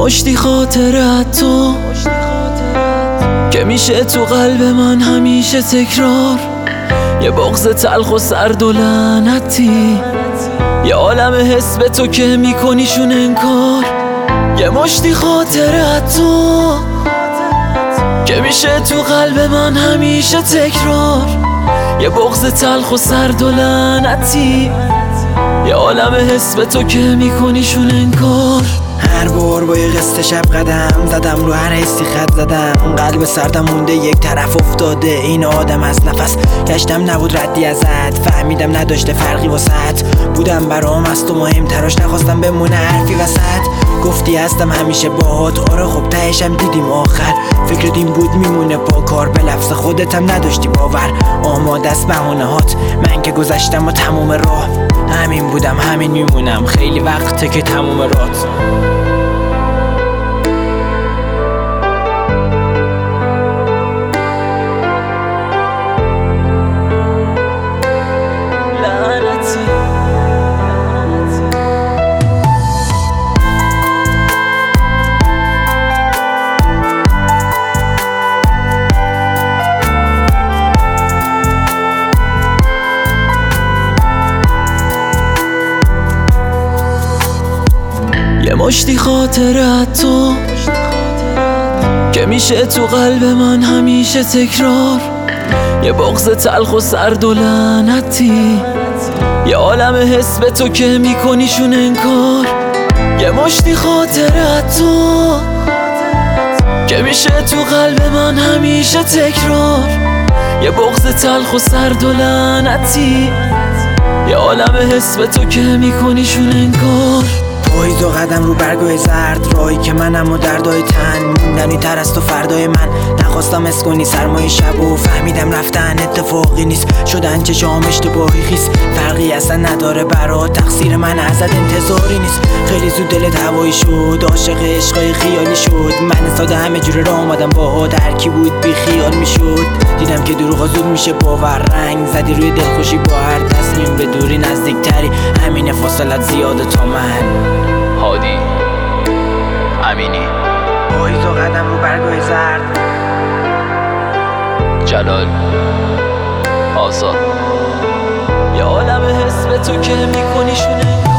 مشتی خاطرت تو که میشه تو قلب من همیشه تکرار، یه بغض تلخ و سرد و لعنتی، یه عالم حس به تو که میکنیشون انکار. یه مشتی خاطرت تو که میشه تو قلب من همیشه تکرار، یه بغض تلخ و سرد و لعنتی، یه عالم حس به تو که میکنیشون انکار. هر بار با یه قصه شب قدم زدم، رو هر حسی خط زدم، قلب سردم مونده یک طرف افتاده این آدم از نفس گشتم نبود ردی ازت، فهمیدم نداشته فرقی واسط، بودم برام از تو مهمتراش، نخواستم بمونه حرفی وسط. گفتی هستم همیشه باهات، آره خب تهشم دیدیم آخر، فکرت این بود میمونه پا کار، به لفظ خودتم نداشتی باور، آماده است بهونه هات، من که گذشتم و تموم راه همین بودم همین میمونم، خیلی وقته که تموم رات. یه مشتی خاطرت تو که میشه تو قلب من همیشه تکرار، یه بغض تلخ و سرد و لعنتی، یه عالم حس به تو که میکنیشون انکار. یه مشتی خاطرت تو که میشه تو قلب من همیشه تکرار، یه بغض تلخ و سرد و لعنتی، یه عالم حس به تو که میکنیشون انکار. پاییز و قدم رو برگای زرد، راهی که منم و دردای تن موندنی تر از تو فردای من، نخواستم اسکنی سرمای شب و فهمیدم رفتن اتفاقی نیست، شدن چشام اشتباهی خیس، فرقی اصلا نداره برا، تقصیر من ازت انتظاری نیست، خیلی زود دلت هوایی شد، عاشق عشقای خیالی شد، من ساده همه جوره راه آمدم باهات، هر کی بود بی خیال میشد، دیدم که دروغا زود میشه باور، رنگ زدی روی دلخوشی با هر تصمیم به دوری نزدیکتری، همین فاصلت زیاده تا من. هادی امینی. پاییز و قدم رو برگای زرد، جلال آزاد. یه عالم حس به تو که میکنیشونه